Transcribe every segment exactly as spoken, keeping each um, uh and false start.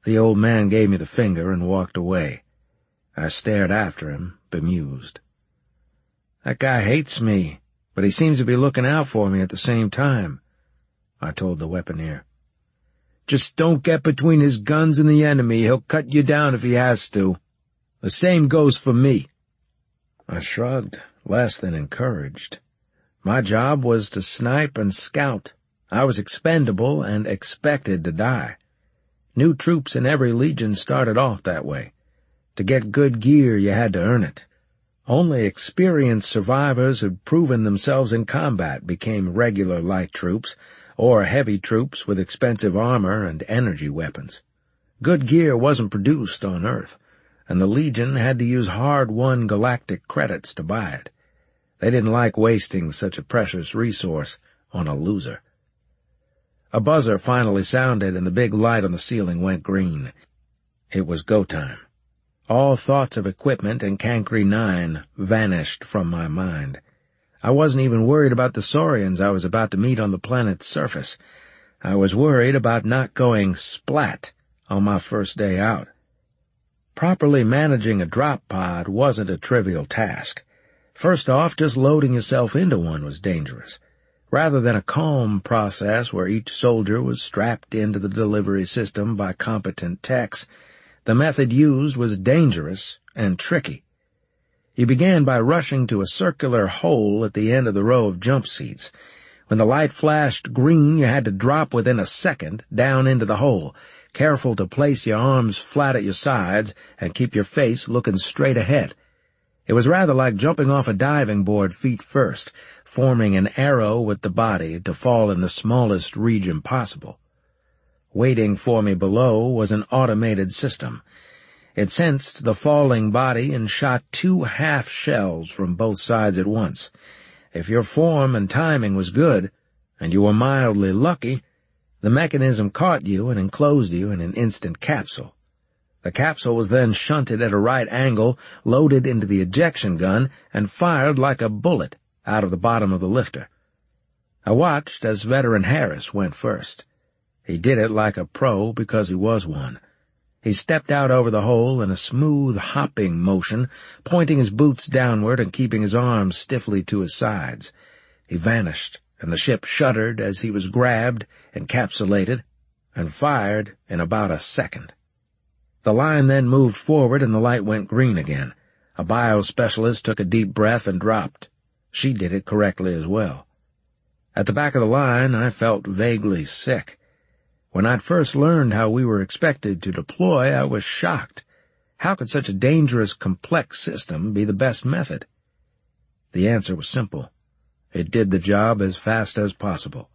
The old man gave me the finger and walked away. I stared after him, bemused. "That guy hates me, but he seems to be looking out for me at the same time," I told the weaponeer. "Just don't get between his guns and the enemy. He'll cut you down if he has to. The same goes for me." I shrugged, less than encouraged. My job was to snipe and scout. I was expendable and expected to die. New troops in every legion started off that way. To get good gear, you had to earn it. Only experienced survivors who'd proven themselves in combat became regular light troops, or heavy troops with expensive armor and energy weapons. Good gear wasn't produced on Earth, and the Legion had to use hard-won galactic credits to buy it. They didn't like wasting such a precious resource on a loser. A buzzer finally sounded, and the big light on the ceiling went green. It was go time. All thoughts of equipment and Cancri nine vanished from my mind. I wasn't even worried about the Saurians I was about to meet on the planet's surface. I was worried about not going splat on my first day out. Properly managing a drop pod wasn't a trivial task. First off, just loading yourself into one was dangerous. Rather than a calm process where each soldier was strapped into the delivery system by competent techs, the method used was dangerous and tricky. You began by rushing to a circular hole at the end of the row of jump seats. When the light flashed green, you had to drop within a second down into the hole, careful to place your arms flat at your sides and keep your face looking straight ahead. It was rather like jumping off a diving board feet first, forming an arrow with the body to fall in the smallest region possible. Waiting for me below was an automated system. It sensed the falling body and shot two half shells from both sides at once. If your form and timing was good, and you were mildly lucky, the mechanism caught you and enclosed you in an instant capsule. The capsule was then shunted at a right angle, loaded into the ejection gun, and fired like a bullet out of the bottom of the lifter. I watched as Veteran Harris went first. He did it like a pro because he was one. He stepped out over the hole in a smooth hopping motion, pointing his boots downward and keeping his arms stiffly to his sides. He vanished, and the ship shuddered as he was grabbed, encapsulated, and fired in about a second. The line then moved forward and the light went green again. A biospecialist took a deep breath and dropped. She did it correctly as well. At the back of the line, I felt vaguely sick. When I'd first learned how we were expected to deploy, I was shocked. How could such a dangerous, complex system be the best method? The answer was simple. It did the job as fast as possible.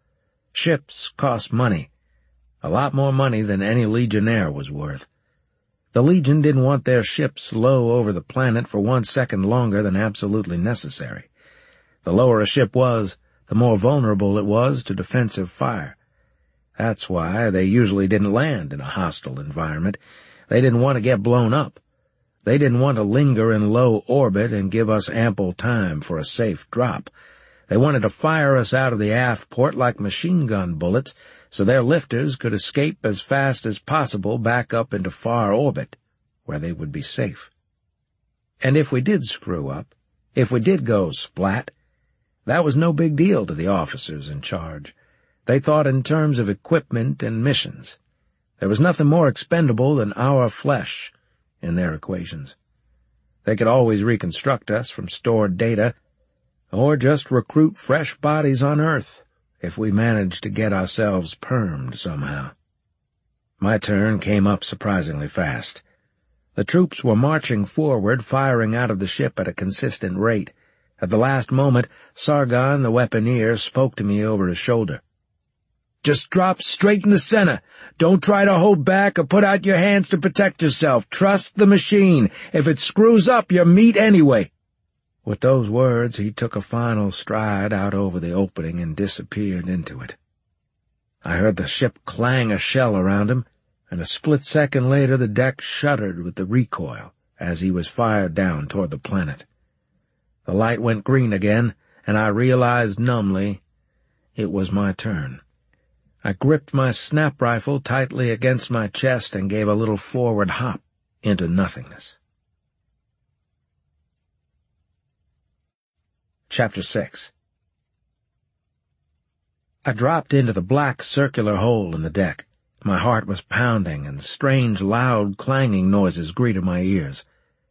Ships cost money. A lot more money than any Legionnaire was worth. The Legion didn't want their ships low over the planet for one second longer than absolutely necessary. The lower a ship was, the more vulnerable it was to defensive fire. That's why they usually didn't land in a hostile environment. They didn't want to get blown up. They didn't want to linger in low orbit and give us ample time for a safe drop. They wanted to fire us out of the aft port like machine gun bullets, so their lifters could escape as fast as possible back up into far orbit, where they would be safe. And if we did screw up, if we did go splat, that was no big deal to the officers in charge. They thought in terms of equipment and missions. There was nothing more expendable than our flesh in their equations. They could always reconstruct us from stored data, or just recruit fresh bodies on Earth, if we managed to get ourselves permed somehow. My turn came up surprisingly fast. The troops were marching forward, firing out of the ship at a consistent rate. At the last moment, Sargon, the weaponeer, spoke to me over his shoulder. "Just drop straight in the center. Don't try to hold back or put out your hands to protect yourself. Trust the machine. If it screws up, you're meat anyway." With those words, he took a final stride out over the opening and disappeared into it. I heard the ship clang a shell around him, and a split second later the deck shuddered with the recoil as he was fired down toward the planet. The light went green again, and I realized numbly it was my turn. I gripped my snap rifle tightly against my chest and gave a little forward hop into nothingness. Chapter six. I dropped into the black circular hole in the deck. My heart was pounding, and strange, loud, clanging noises greeted my ears.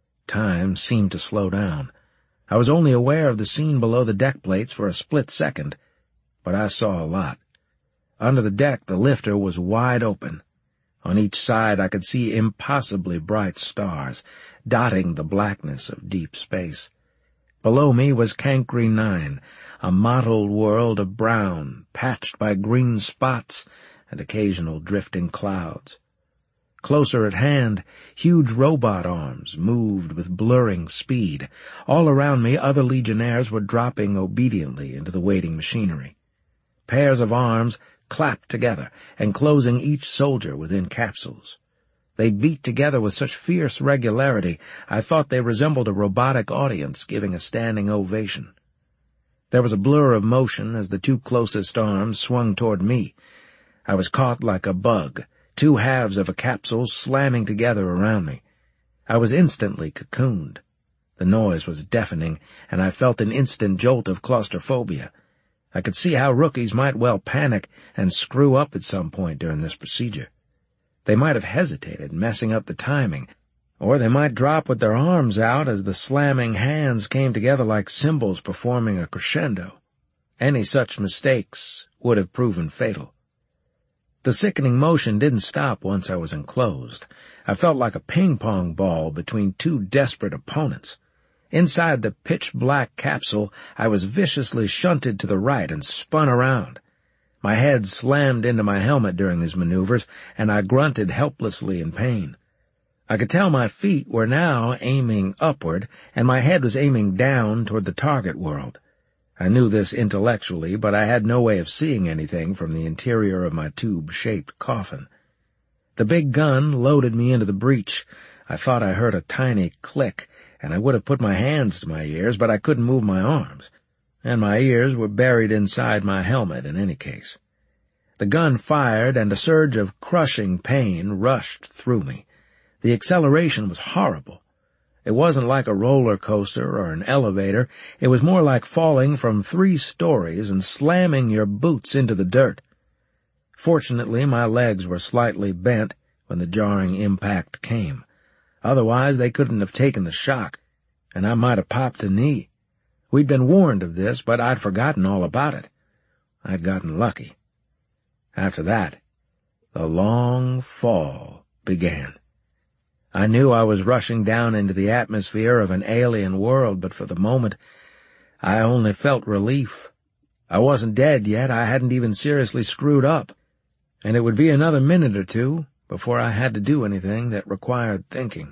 Time seemed to slow down. I was only aware of the scene below the deck plates for a split second, but I saw a lot. Under the deck, the lifter was wide open. On each side, I could see impossibly bright stars, dotting the blackness of deep space. Below me was Cancri nine, a mottled world of brown, patched by green spots and occasional drifting clouds. Closer at hand, huge robot arms moved with blurring speed. All around me, other legionnaires were dropping obediently into the waiting machinery. Pairs of arms clapped together, enclosing each soldier within capsules. They beat together with such fierce regularity, I thought they resembled a robotic audience giving a standing ovation. There was a blur of motion as the two closest arms swung toward me. I was caught like a bug, two halves of a capsule slamming together around me. I was instantly cocooned. The noise was deafening, and I felt an instant jolt of claustrophobia. I could see how rookies might well panic and screw up at some point during this procedure. They might have hesitated, messing up the timing, or they might drop with their arms out as the slamming hands came together like cymbals performing a crescendo. Any such mistakes would have proven fatal. The sickening motion didn't stop once I was enclosed. I felt like a ping-pong ball between two desperate opponents. Inside the pitch-black capsule, I was viciously shunted to the right and spun around. My head slammed into my helmet during these maneuvers, and I grunted helplessly in pain. I could tell my feet were now aiming upward, and my head was aiming down toward the target world. I knew this intellectually, but I had no way of seeing anything from the interior of my tube-shaped coffin. The big gun loaded me into the breech. I thought I heard a tiny click, and I would have put my hands to my ears, but I couldn't move my arms, and my ears were buried inside my helmet in any case. The gun fired, and a surge of crushing pain rushed through me. The acceleration was horrible. It wasn't like a roller coaster or an elevator. It was more like falling from three stories and slamming your boots into the dirt. Fortunately, my legs were slightly bent when the jarring impact came. Otherwise, they couldn't have taken the shock, and I might have popped a knee. We'd been warned of this, but I'd forgotten all about it. I'd gotten lucky. After that, the long fall began. I knew I was rushing down into the atmosphere of an alien world, but for the moment, I only felt relief. I wasn't dead yet. I hadn't even seriously screwed up, and it would be another minute or two before I had to do anything that required thinking.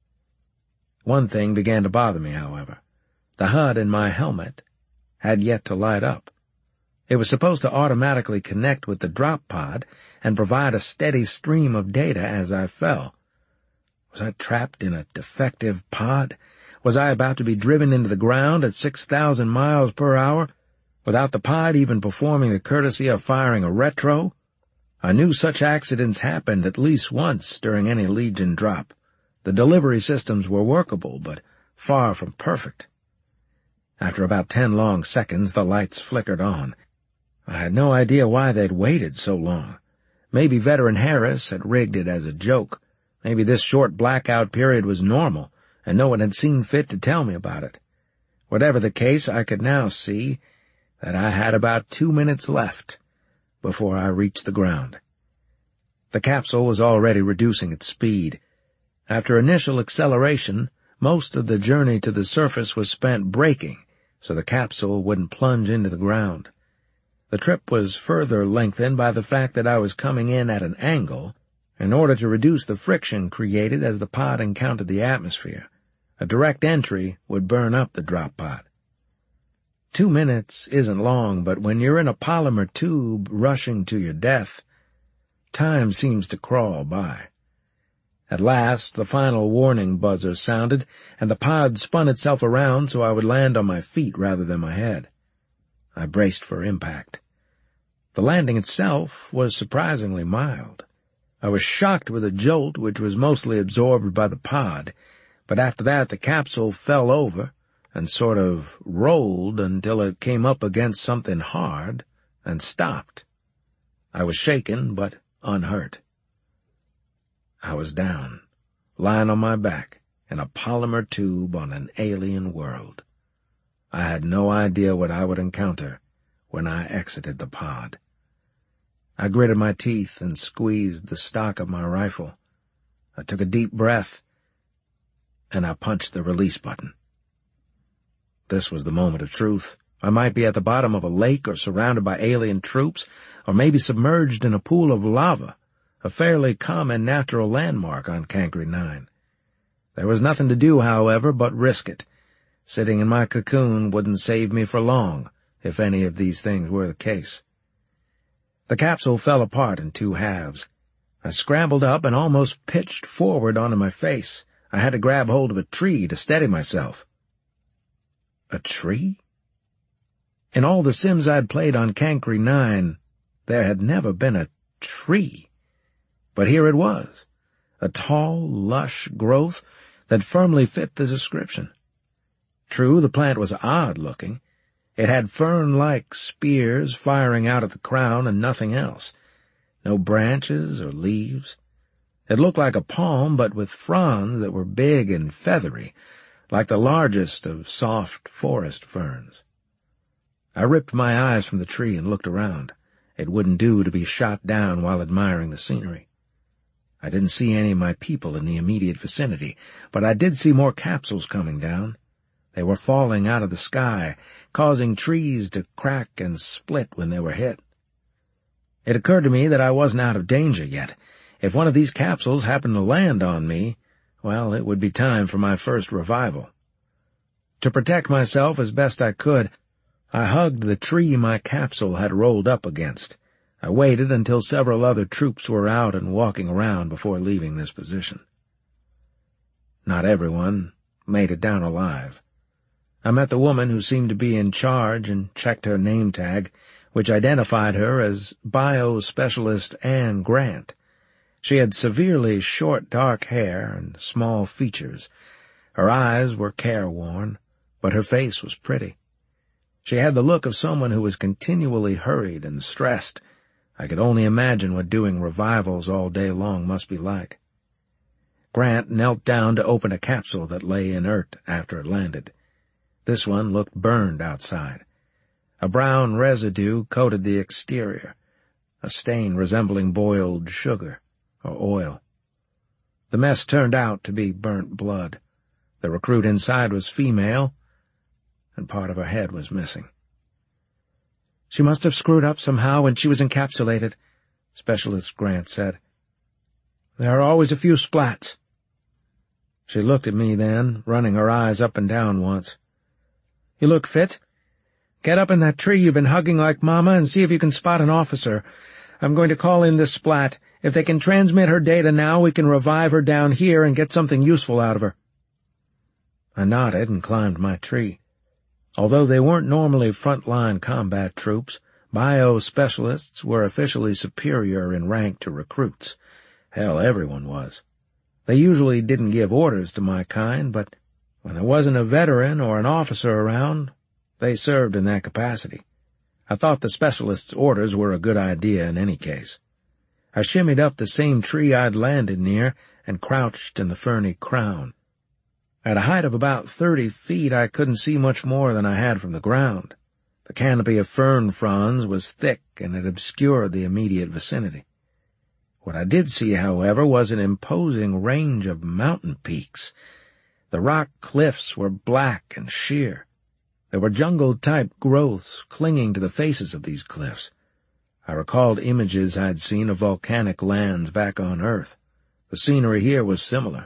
One thing began to bother me, however. The H U D in my helmet had yet to light up. It was supposed to automatically connect with the drop pod and provide a steady stream of data as I fell. Was I trapped in a defective pod? Was I about to be driven into the ground at six thousand miles per hour, without the pod even performing the courtesy of firing a retro? I knew such accidents happened at least once during any Legion drop. The delivery systems were workable, but far from perfect. After about ten long seconds, the lights flickered on. I had no idea why they'd waited so long. Maybe Veteran Harris had rigged it as a joke. Maybe this short blackout period was normal, and no one had seen fit to tell me about it. Whatever the case, I could now see that I had about two minutes left before I reached the ground. The capsule was already reducing its speed. After initial acceleration, most of the journey to the surface was spent braking, so the capsule wouldn't plunge into the ground. The trip was further lengthened by the fact that I was coming in at an angle in order to reduce the friction created as the pod encountered the atmosphere. A direct entry would burn up the drop pod. Two minutes isn't long, but when you're in a polymer tube rushing to your death, time seems to crawl by. At last, the final warning buzzer sounded, and the pod spun itself around so I would land on my feet rather than my head. I braced for impact. The landing itself was surprisingly mild. I was shocked with a jolt which was mostly absorbed by the pod, but after that the capsule fell over and sort of rolled until it came up against something hard and stopped. I was shaken, but unhurt. I was down, lying on my back in a polymer tube on an alien world. I had no idea what I would encounter when I exited the pod. I gritted my teeth and squeezed the stock of my rifle. I took a deep breath, and I punched the release button. This was the moment of truth. I might be at the bottom of a lake or surrounded by alien troops, or maybe submerged in a pool of lava, a fairly common natural landmark on Cancri nine. There was nothing to do, however, but risk it. Sitting in my cocoon wouldn't save me for long, if any of these things were the case. The capsule fell apart in two halves. I scrambled up and almost pitched forward onto my face. I had to grab hold of a tree to steady myself. A tree? In all the Sims I'd played on Cancri nine, there had never been a tree. But here it was, a tall, lush growth that firmly fit the description. True, the plant was odd-looking. It had fern-like spears firing out at the crown and nothing else. No branches or leaves. It looked like a palm, but with fronds that were big and feathery, like the largest of soft forest ferns. I ripped my eyes from the tree and looked around. It wouldn't do to be shot down while admiring the scenery. I didn't see any of my people in the immediate vicinity, but I did see more capsules coming down. They were falling out of the sky, causing trees to crack and split when they were hit. It occurred to me that I wasn't out of danger yet. If one of these capsules happened to land on me, well, it would be time for my first revival. To protect myself as best I could, I hugged the tree my capsule had rolled up against. I waited until several other troops were out and walking around before leaving this position. Not everyone made it down alive. I met the woman who seemed to be in charge and checked her name tag, which identified her as Bio-Specialist Anne Grant. She had severely short dark hair and small features. Her eyes were careworn, but her face was pretty. She had the look of someone who was continually hurried and stressed. I could only imagine what doing revivals all day long must be like. Grant knelt down to open a capsule that lay inert after it landed. This one looked burned outside. A brown residue coated the exterior, a stain resembling boiled sugar or oil. The mess turned out to be burnt blood. The recruit inside was female, and part of her head was missing. "She must have screwed up somehow when she was encapsulated," Specialist Grant said. "There are always a few splats." She looked at me then, running her eyes up and down once. "You look fit. Get up in that tree you've been hugging like Mama and see if you can spot an officer. I'm going to call in this splat. If they can transmit her data now, we can revive her down here and get something useful out of her." I nodded and climbed my tree. Although they weren't normally front-line combat troops, bio-specialists were officially superior in rank to recruits. Hell, everyone was. They usually didn't give orders to my kind, but when there wasn't a veteran or an officer around, they served in that capacity. I thought the specialist's orders were a good idea in any case. I shimmied up the same tree I'd landed near and crouched in the ferny crown. At a height of about thirty feet, I couldn't see much more than I had from the ground. The canopy of fern fronds was thick, and it obscured the immediate vicinity. What I did see, however, was an imposing range of mountain peaks. The rock cliffs were black and sheer. There were jungle-type growths clinging to the faces of these cliffs. I recalled images I'd seen of volcanic lands back on Earth. The scenery here was similar.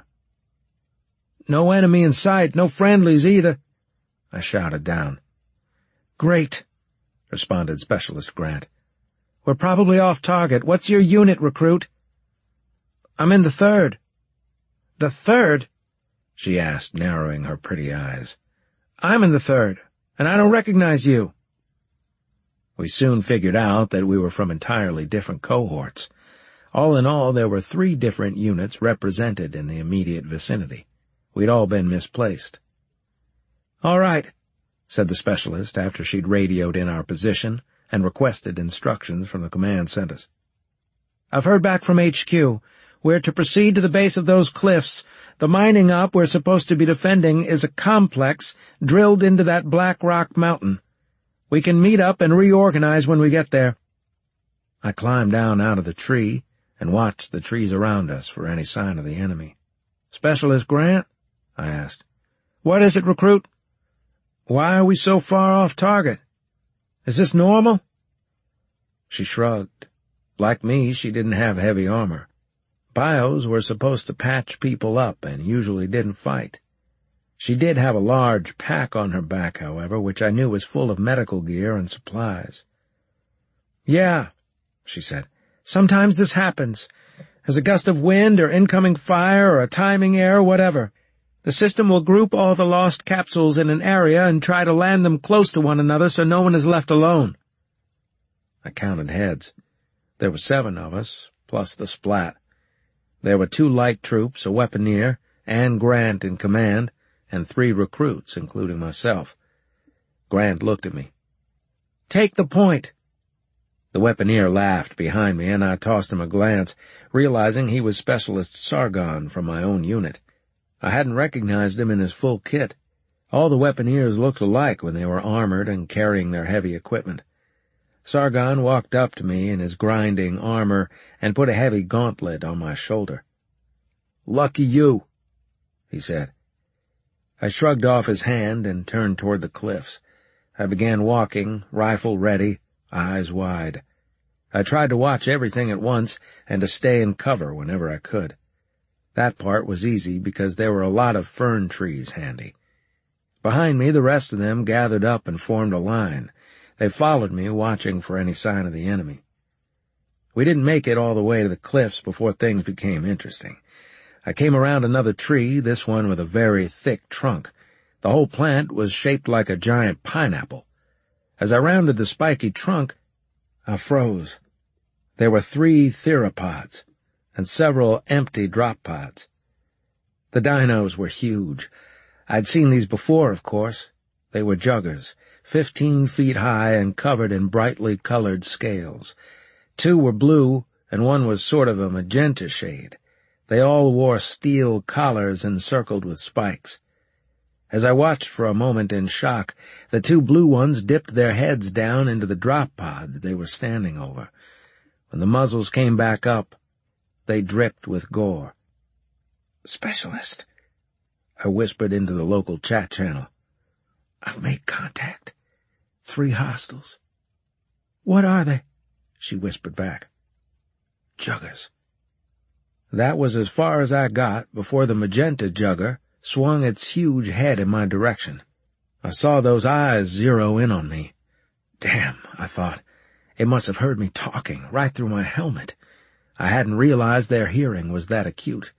"No enemy in sight, no friendlies either," I shouted down. "Great," responded Specialist Grant. "We're probably off target. What's your unit, recruit?" "I'm in the third." "The third?" she asked, narrowing her pretty eyes. "I'm in the third, and I don't recognize you." We soon figured out that we were from entirely different cohorts. All in all, there were three different units represented in the immediate vicinity. We'd all been misplaced. "All right," said the specialist after she'd radioed in our position and requested instructions from the command centers. "I've heard back from H Q. We're to proceed to the base of those cliffs. The mining op we're supposed to be defending is a complex drilled into that black rock mountain. We can meet up and reorganize when we get there." I climbed down out of the tree and watched the trees around us for any sign of the enemy. "Specialist Grant?" I asked. "What is it, recruit?" "Why are we so far off target? Is this normal?" She shrugged. Like me, she didn't have heavy armor. Bios were supposed to patch people up and usually didn't fight. She did have a large pack on her back, however, which I knew was full of medical gear and supplies. "Yeah," she said. "Sometimes this happens. There's a gust of wind or incoming fire or a timing error, whatever. The system will group all the lost capsules in an area and try to land them close to one another so no one is left alone." I counted heads. There were seven of us, plus the splat. There were two light troops, a weaponeer, and Grant in command, and three recruits, including myself. Grant looked at me. "Take the point." The weaponeer laughed behind me, and I tossed him a glance, realizing he was Specialist Sargon from my own unit. I hadn't recognized him in his full kit. All the weaponeers looked alike when they were armored and carrying their heavy equipment. Sargon walked up to me in his grinding armor and put a heavy gauntlet on my shoulder. "Lucky you," he said. I shrugged off his hand and turned toward the cliffs. I began walking, rifle ready, eyes wide. I tried to watch everything at once and to stay in cover whenever I could. That part was easy because there were a lot of fern trees handy. Behind me, the rest of them gathered up and formed a line. They followed me, watching for any sign of the enemy. We didn't make it all the way to the cliffs before things became interesting. I came around another tree, this one with a very thick trunk. The whole plant was shaped like a giant pineapple. As I rounded the spiky trunk, I froze. There were three theropods and several empty drop pods. The dinos were huge. I'd seen these before, of course. They were juggers, fifteen feet high and covered in brightly colored scales. Two were blue, and one was sort of a magenta shade. They all wore steel collars encircled with spikes. As I watched for a moment in shock, the two blue ones dipped their heads down into the drop pods they were standing over. When the muzzles came back up, they dripped with gore. "Specialist," I whispered into the local chat channel. "I've made contact. Three hostiles." "What are they?" she whispered back. "Juggers." That was as far as I got before the magenta jugger swung its huge head in my direction. I saw those eyes zero in on me. Damn, I thought. It must have heard me talking right through my helmet. I hadn't realized their hearing was that acute.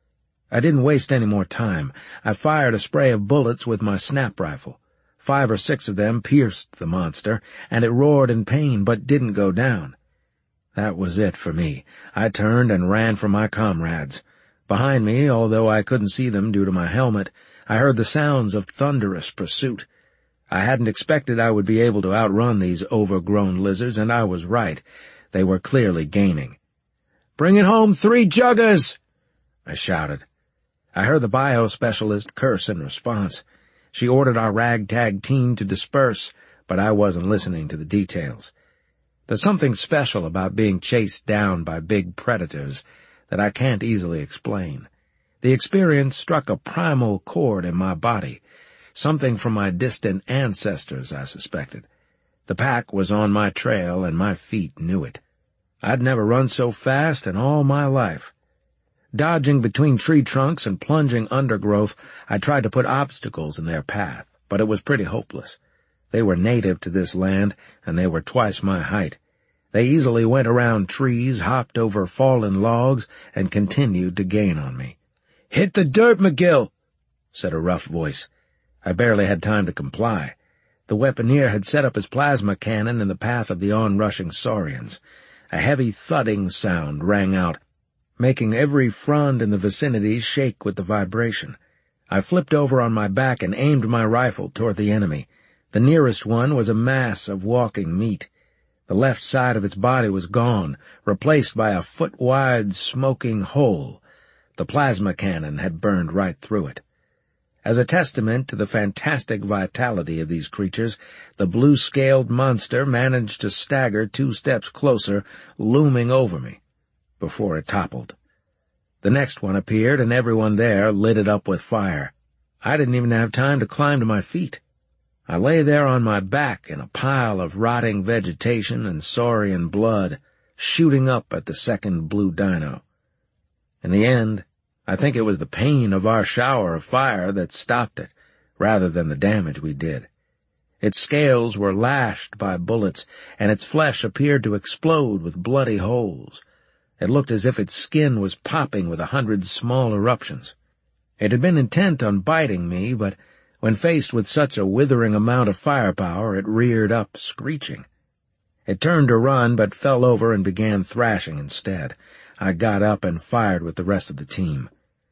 I didn't waste any more time. I fired a spray of bullets with my snap rifle. Five or six of them pierced the monster, and it roared in pain but didn't go down. That was it for me. I turned and ran for my comrades. Behind me, although I couldn't see them due to my helmet, I heard the sounds of thunderous pursuit. I hadn't expected I would be able to outrun these overgrown lizards, and I was right. They were clearly gaining. "Bring it home, three juggers!" I shouted. I heard the bio specialist curse in response. She ordered our ragtag team to disperse, but I wasn't listening to the details. There's something special about being chased down by big predators that I can't easily explain. The experience struck a primal chord in my body, something from my distant ancestors, I suspected. The pack was on my trail, and my feet knew it. I'd never run so fast in all my life. Dodging between tree trunks and plunging undergrowth, I tried to put obstacles in their path, but it was pretty hopeless. They were native to this land, and they were twice my height. They easily went around trees, hopped over fallen logs, and continued to gain on me. "Hit the dirt, McGill," said a rough voice. I barely had time to comply. The weaponeer had set up his plasma cannon in the path of the onrushing saurians. A heavy thudding sound rang out, making every frond in the vicinity shake with the vibration. I flipped over on my back and aimed my rifle toward the enemy. The nearest one was a mass of walking meat. The left side of its body was gone, replaced by a foot-wide smoking hole. The plasma cannon had burned right through it. As a testament to the fantastic vitality of these creatures, the blue-scaled monster managed to stagger two steps closer, looming over me, before it toppled. The next one appeared, and everyone there lit it up with fire. I didn't even have time to climb to my feet. I lay there on my back in a pile of rotting vegetation and saurian blood, shooting up at the second blue dino. In the end, I think it was the pain of our shower of fire that stopped it, rather than the damage we did. Its scales were lashed by bullets, and its flesh appeared to explode with bloody holes. It looked as if its skin was popping with a hundred small eruptions. It had been intent on biting me, but when faced with such a withering amount of firepower, it reared up, screeching. It turned to run, but fell over and began thrashing instead. I got up and fired with the rest of the team.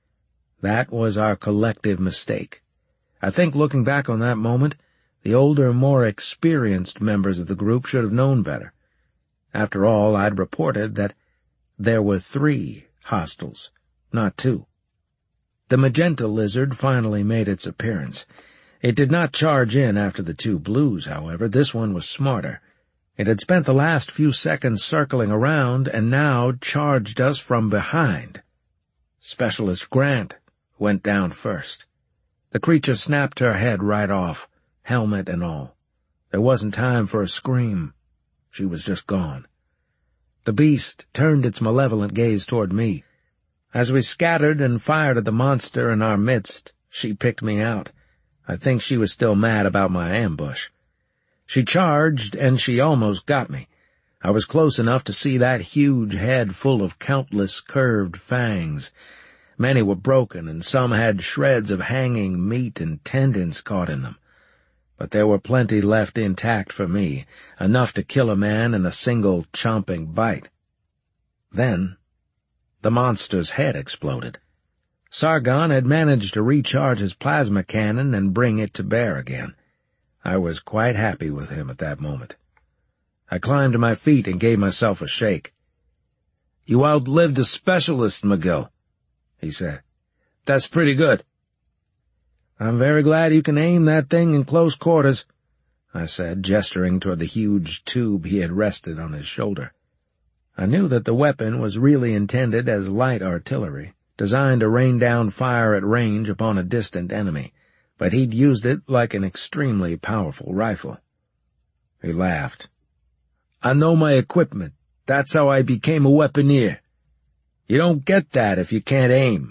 That was our collective mistake. I think, looking back on that moment, the older, more experienced members of the group should have known better. After all, I'd reported that there were three hostiles, not two. The magenta lizard finally made its appearance. It did not charge in after the two blues, however. This one was smarter. It had spent the last few seconds circling around and now charged us from behind. Specialist Grant went down first. The creature snapped her head right off, helmet and all. There wasn't time for a scream. She was just gone. The beast turned its malevolent gaze toward me. As we scattered and fired at the monster in our midst, she picked me out. I think she was still mad about my ambush. She charged, and she almost got me. I was close enough to see that huge head full of countless curved fangs. Many were broken, and some had shreds of hanging meat and tendons caught in them. But there were plenty left intact for me, enough to kill a man in a single chomping bite. Then the monster's head exploded. Sargon had managed to recharge his plasma cannon and bring it to bear again. I was quite happy with him at that moment. I climbed to my feet and gave myself a shake. "You outlived a specialist, McGill," he said. "That's pretty good." "I'm very glad you can aim that thing in close quarters," I said, gesturing toward the huge tube he had rested on his shoulder. I knew that the weapon was really intended as light artillery, designed to rain down fire at range upon a distant enemy, but he'd used it like an extremely powerful rifle. He laughed. "I know my equipment. That's how I became a weaponeer. You don't get that if you can't aim."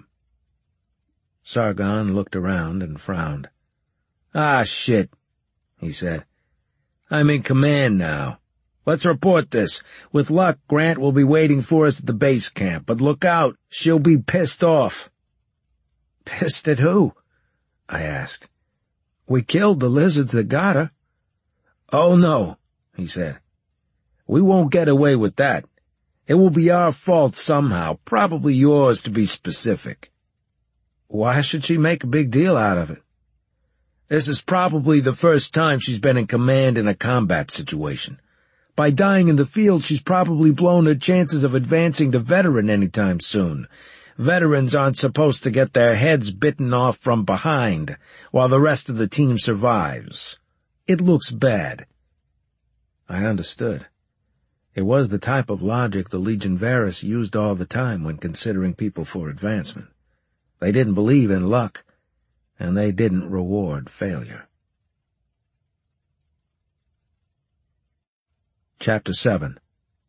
Sargon looked around and frowned. "Ah, shit," he said. "I'm in command now. Let's report this. With luck, Grant will be waiting for us at the base camp, but look out, she'll be pissed off." "Pissed at who?" I asked. "We killed the lizards that got her." "Oh, no," he said. "We won't get away with that. It will be our fault somehow, probably yours to be specific." "Why should she make a big deal out of it?" "This is probably the first time she's been in command in a combat situation. By dying in the field, she's probably blown her chances of advancing to veteran any time soon. Veterans aren't supposed to get their heads bitten off from behind while the rest of the team survives. It looks bad." I understood. It was the type of logic the Legion Varus used all the time when considering people for advancement. They didn't believe in luck, and they didn't reward failure. Chapter seven.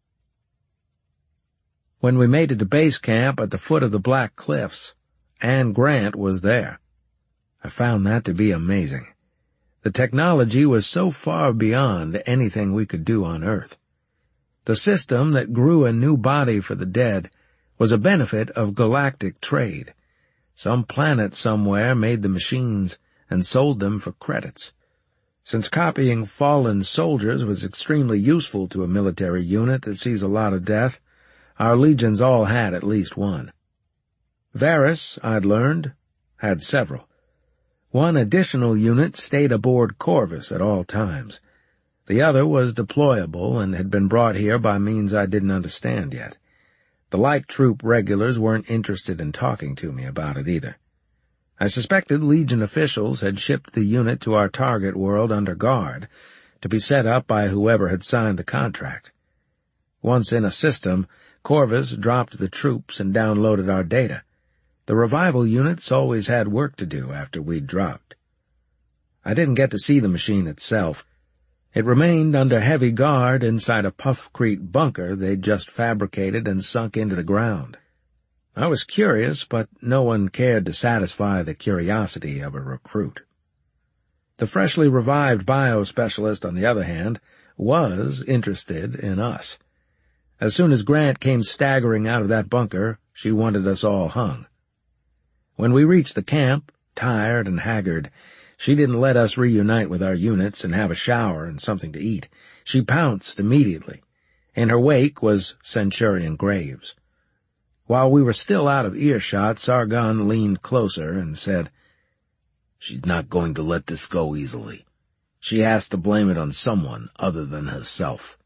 When we made it to base camp at the foot of the Black Cliffs, Anne Grant was there. I found that to be amazing. The technology was so far beyond anything we could do on Earth. The system that grew a new body for the dead was a benefit of galactic trade. Some planet somewhere made the machines and sold them for credits. Since copying fallen soldiers was extremely useful to a military unit that sees a lot of death, our legions all had at least one. Varys, I'd learned, had several. One additional unit stayed aboard Corvus at all times. The other was deployable and had been brought here by means I didn't understand yet. The light troop regulars weren't interested in talking to me about it either. I suspected Legion officials had shipped the unit to our target world under guard, to be set up by whoever had signed the contract. Once in a system, Corvus dropped the troops and downloaded our data. The revival units always had work to do after we'd dropped. I didn't get to see the machine itself. It remained under heavy guard inside a Puffcrete bunker they'd just fabricated and sunk into the ground. I was curious, but no one cared to satisfy the curiosity of a recruit. The freshly revived biospecialist, on the other hand, was interested in us. As soon as Grant came staggering out of that bunker, she wanted us all hung. When we reached the camp, tired and haggard, she didn't let us reunite with our units and have a shower and something to eat. She pounced immediately. In her wake was Centurion Graves. While we were still out of earshot, Sargon leaned closer and said, "She's not going to let this go easily. She has to blame it on someone other than herself."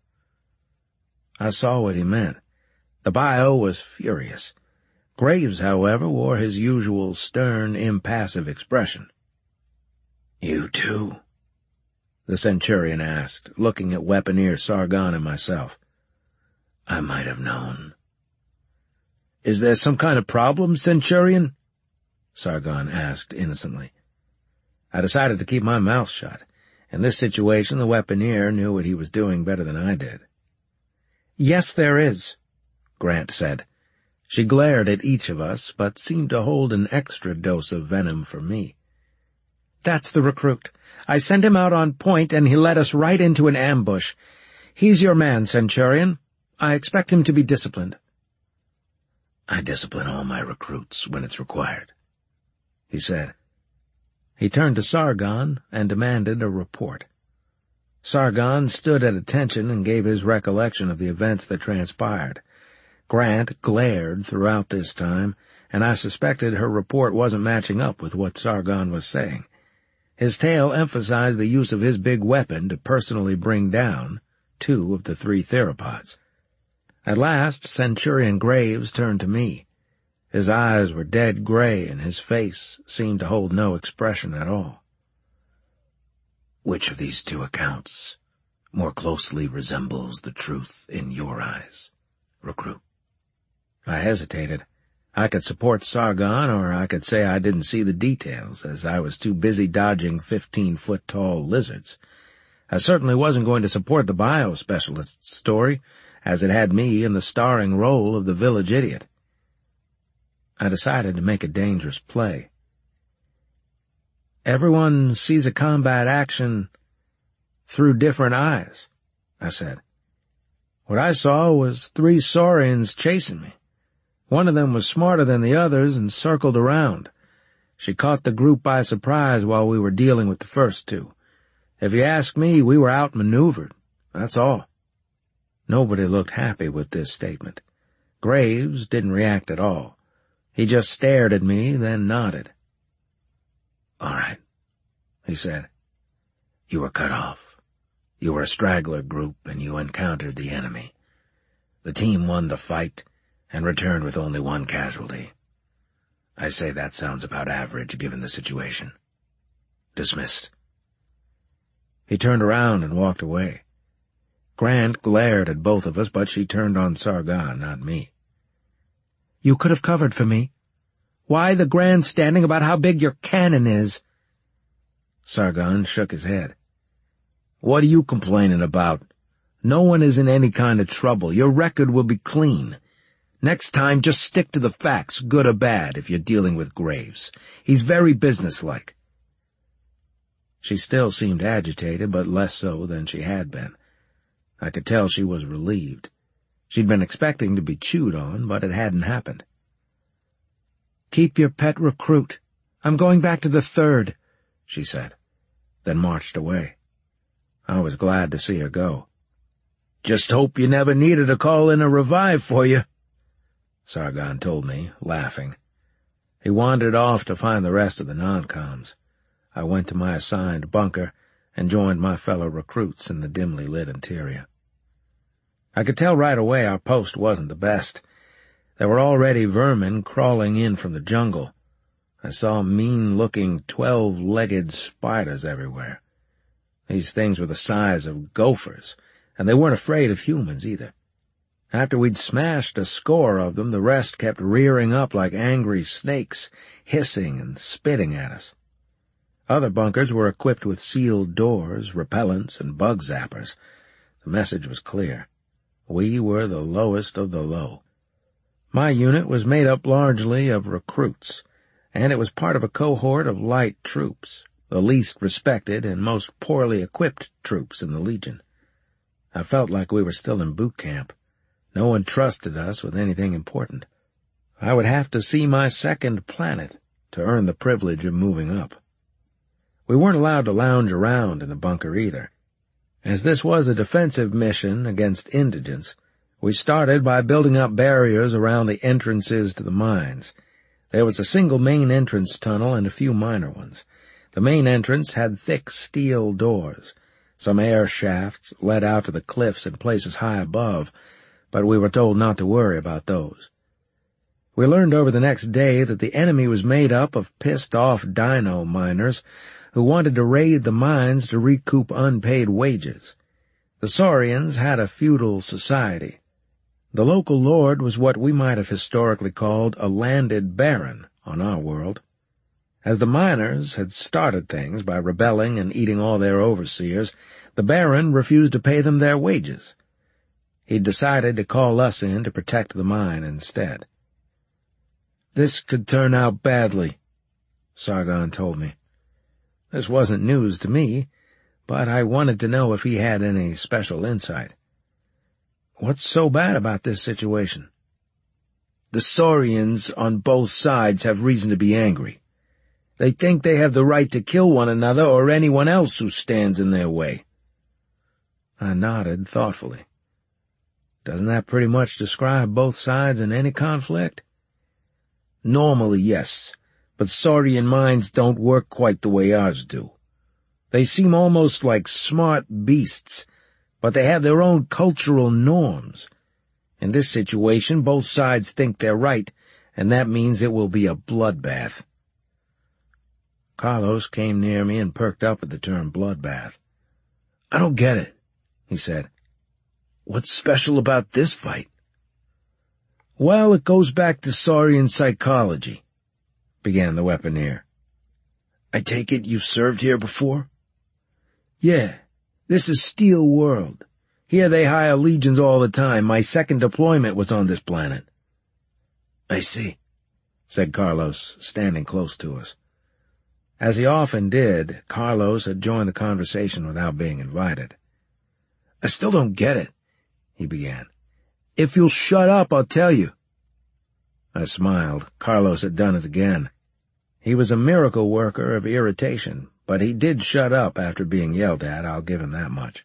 I saw what he meant. The bio was furious. Graves, however, wore his usual stern, impassive expression. "You too?" the Centurion asked, looking at Weaponeer Sargon and myself. "I might have known." "Is there some kind of problem, Centurion?" Sargon asked innocently. I decided to keep my mouth shut. In this situation, the Weaponeer knew what he was doing better than I did. "Yes, there is," Grant said. She glared at each of us, but seemed to hold an extra dose of venom for me. "That's the recruit. I sent him out on point, and he led us right into an ambush. He's your man, Centurion. I expect him to be disciplined." "I discipline all my recruits when it's required," he said. He turned to Sargon and demanded a report. Sargon stood at attention and gave his recollection of the events that transpired. Grant glared throughout this time, and I suspected her report wasn't matching up with what Sargon was saying. His tale emphasized the use of his big weapon to personally bring down two of the three theropods. At last, Centurion Graves turned to me. His eyes were dead gray, and his face seemed to hold no expression at all. "Which of these two accounts more closely resembles the truth in your eyes, recruit?" I hesitated. I could support Sargon, or I could say I didn't see the details, as I was too busy dodging fifteen-foot-tall lizards. I certainly wasn't going to support the biospecialist's story, as it had me in the starring role of the village idiot. I decided to make a dangerous play. "Everyone sees a combat action through different eyes," I said. "What I saw was three saurians chasing me. One of them was smarter than the others and circled around. She caught the group by surprise while we were dealing with the first two. If you ask me, we were outmaneuvered. That's all." Nobody looked happy with this statement. Graves didn't react at all. He just stared at me, then nodded. "All right," he said. "You were cut off. You were a straggler group, and you encountered the enemy. The team won the fight and returned with only one casualty. I say that sounds about average given the situation. Dismissed." He turned around and walked away. Grant glared at both of us, but she turned on Sargon, not me. "You could have covered for me. Why the grandstanding about how big your cannon is?" Sargon shook his head. "What are you complaining about? No one is in any kind of trouble. Your record will be clean. Next time, just stick to the facts, good or bad, if you're dealing with Graves. He's very businesslike." She still seemed agitated, but less so than she had been. I could tell she was relieved. She'd been expecting to be chewed on, but it hadn't happened. "Keep your pet recruit. I'm going back to the third," she said, then marched away. I was glad to see her go. "Just hope you never needed to call in a revive for you," Sargon told me, laughing. He wandered off to find the rest of the non-coms. I went to my assigned bunker and joined my fellow recruits in the dimly lit interior. I could tell right away our post wasn't the best. There were already vermin crawling in from the jungle. I saw mean-looking twelve-legged spiders everywhere. These things were the size of gophers, and they weren't afraid of humans either. After we'd smashed a score of them, the rest kept rearing up like angry snakes, hissing and spitting at us. Other bunkers were equipped with sealed doors, repellents, and bug zappers. The message was clear. We were the lowest of the low. My unit was made up largely of recruits, and it was part of a cohort of light troops, the least respected and most poorly equipped troops in the Legion. I felt like we were still in boot camp. No one trusted us with anything important. I would have to see my second planet to earn the privilege of moving up. We weren't allowed to lounge around in the bunker either. As this was a defensive mission against indigents, we started by building up barriers around the entrances to the mines. There was a single main entrance tunnel and a few minor ones. The main entrance had thick steel doors. Some air shafts led out to the cliffs in places high above, but we were told not to worry about those. We learned over the next day that the enemy was made up of pissed-off dino miners who wanted to raid the mines to recoup unpaid wages. The Saurians had a feudal society. The local lord was what we might have historically called a landed baron on our world. As the miners had started things by rebelling and eating all their overseers, the baron refused to pay them their wages. He'd decided to call us in to protect the mine instead. "This could turn out badly," Sargon told me. This wasn't news to me, but I wanted to know if he had any special insight. "What's so bad about this situation?" "The Saurians on both sides have reason to be angry. They think they have the right to kill one another or anyone else who stands in their way." I nodded thoughtfully. Doesn't that pretty much describe both sides in any conflict? "Normally, yes, but Saurian minds don't work quite the way ours do. They seem almost like smart beasts, but they have their own cultural norms. In this situation, both sides think they're right, and that means it will be a bloodbath." Carlos came near me and perked up at the term bloodbath. "I don't get it," he said. "What's special about this fight?" "Well, it goes back to Saurian psychology," began the weaponeer. "I take it you've served here before?" "Yeah, this is Steel World. Here they hire legions all the time. My second deployment was on this planet." "I see," said Carlos, standing close to us. As he often did, Carlos had joined the conversation without being invited. "I still don't get it," he began. "If you'll shut up, I'll tell you." I smiled. Carlos had done it again. He was a miracle worker of irritation, but he did shut up after being yelled at, I'll give him that much.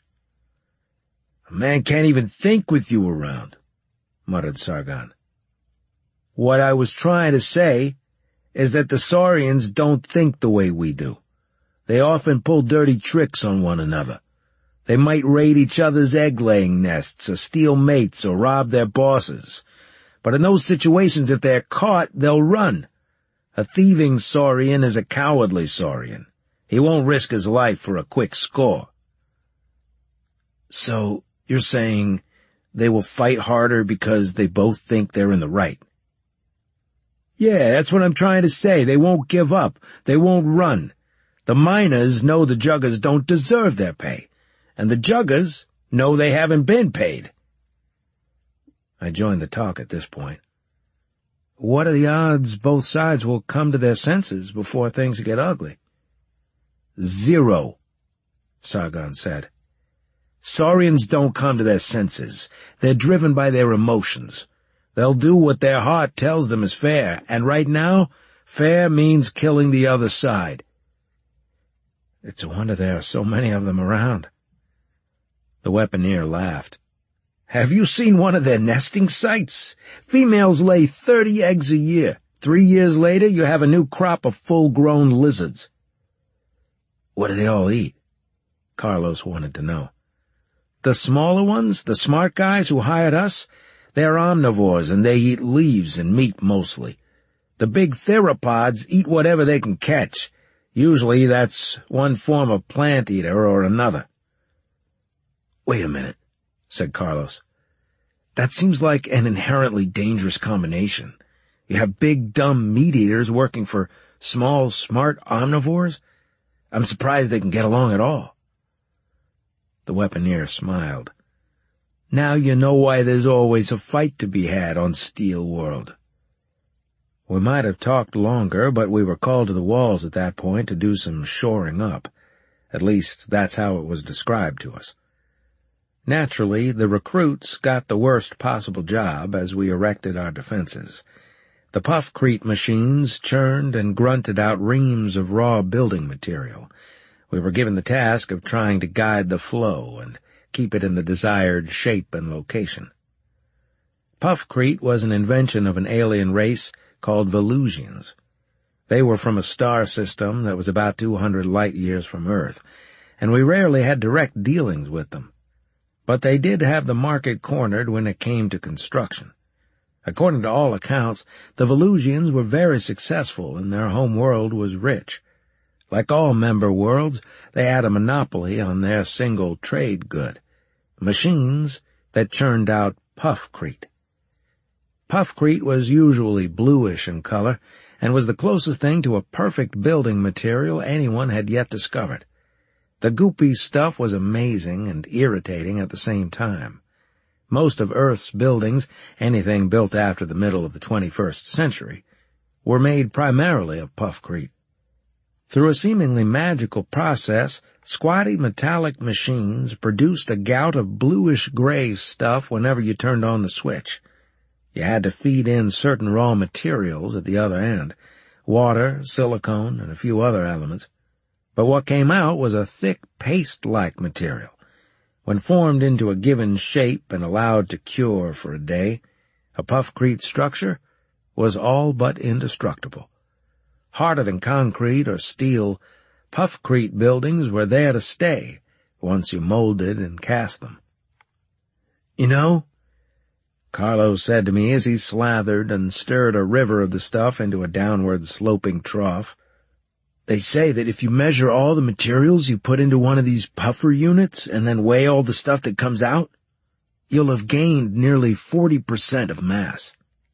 "A man can't even think with you around," muttered Sargon. "What I was trying to say is that the Saurians don't think the way we do. They often pull dirty tricks on one another. They might raid each other's egg-laying nests, or steal mates, or rob their bosses. But in those situations, if they're caught, they'll run. A thieving Saurian is a cowardly Saurian. He won't risk his life for a quick score." "So, you're saying they will fight harder because they both think they're in the right?" "Yeah, that's what I'm trying to say. They won't give up. They won't run. The miners know the juggers don't deserve their pay, and the juggers know they haven't been paid." I joined the talk at this point. "What are the odds both sides will come to their senses before things get ugly?" "Zero," Sargon said. "Saurians don't come to their senses. They're driven by their emotions. They'll do what their heart tells them is fair, and right now, fair means killing the other side." "It's a wonder there are so many of them around," The weaponeer laughed. "Have you seen one of their nesting sites? Females lay thirty eggs a year. Three years later, you have a new crop of full-grown lizards." "What do they all eat?" Carlos wanted to know. "The smaller ones, the smart guys who hired us, they're omnivores and they eat leaves and meat mostly. The big theropods eat whatever they can catch. Usually that's one form of plant eater or another." "Wait a minute," said Carlos. "That seems like an inherently dangerous combination. You have big, dumb meat-eaters working for small, smart omnivores? I'm surprised they can get along at all." The weaponeer smiled. "Now you know why there's always a fight to be had on Steel World." We might have talked longer, but we were called to the walls at that point to do some shoring up. At least, that's how it was described to us. Naturally, the recruits got the worst possible job as we erected our defenses. The puffcrete machines churned and grunted out reams of raw building material. We were given the task of trying to guide the flow and keep it in the desired shape and location. Puffcrete was an invention of an alien race called Velusians. They were from a star system that was about two hundred light-years from Earth, and we rarely had direct dealings with them. But they did have the market cornered when it came to construction. According to all accounts, the Velusians were very successful and their home world was rich. Like all member worlds, they had a monopoly on their single trade good, machines that churned out puffcrete. Puffcrete was usually bluish in color and was the closest thing to a perfect building material anyone had yet discovered. The goopy stuff was amazing and irritating at the same time. Most of Earth's buildings, anything built after the middle of the twenty-first century, were made primarily of puffcrete. Through a seemingly magical process, squatty metallic machines produced a gout of bluish-gray stuff whenever you turned on the switch. You had to feed in certain raw materials at the other end, water, silicone, and a few other elements. But what came out was a thick paste-like material. When formed into a given shape and allowed to cure for a day, a puffcrete structure was all but indestructible. Harder than concrete or steel, puffcrete buildings were there to stay once you molded and cast them. "You know," Carlos said to me as he slathered and stirred a river of the stuff into a downward-sloping trough, "they say that if you measure all the materials you put into one of these puffer units and then weigh all the stuff that comes out, you'll have gained nearly forty percent of mass."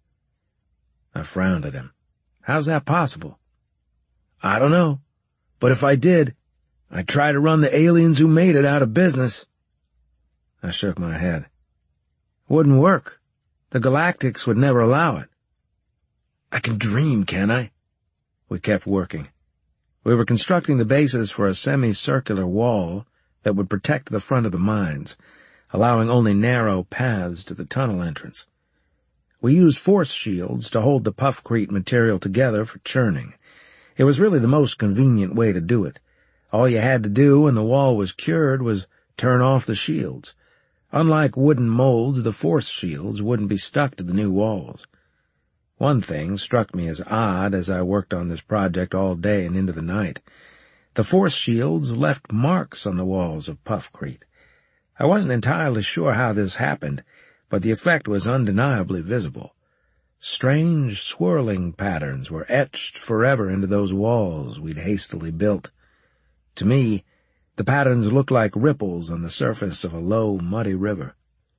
I frowned at him. "How's that possible?" "I don't know, but if I did, I'd try to run the aliens who made it out of business." I shook my head. "Wouldn't work. The Galactics would never allow it." "I can dream, can't I?" We kept working. We were constructing the bases for a semicircular wall that would protect the front of the mines, allowing only narrow paths to the tunnel entrance. We used force shields to hold the puffcrete material together for churning. It was really the most convenient way to do it. All you had to do when the wall was cured was turn off the shields. Unlike wooden molds, the force shields wouldn't be stuck to the new walls. One thing struck me as odd as I worked on this project all day and into the night. The force shields left marks on the walls of puffcrete. I wasn't entirely sure how this happened, but the effect was undeniably visible. Strange swirling patterns were etched forever into those walls we'd hastily built. To me, the patterns looked like ripples on the surface of a low, muddy river.